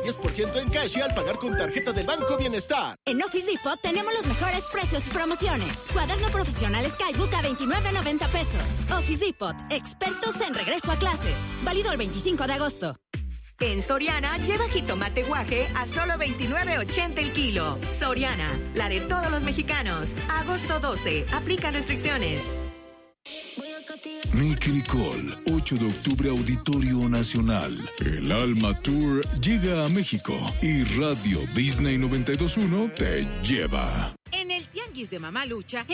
10% en cash al pagar con tarjeta del Banco Bienestar. En Office Depot tenemos los mejores precios y promociones. Cuaderno profesional Skybook a $29.90 pesos. Office Depot, expertos en regreso a clases. Válido el 25 de agosto. En Soriana, lleva jitomate guaje a solo $29.80 el kilo. Soriana, la de todos los mexicanos. Agosto 12, aplica restricciones. Nicky Nicole, 8 de octubre, Auditorio Nacional. El Alma Tour llega a México y Radio Disney 92.1 te lleva. En el Tianguis de Mamalucha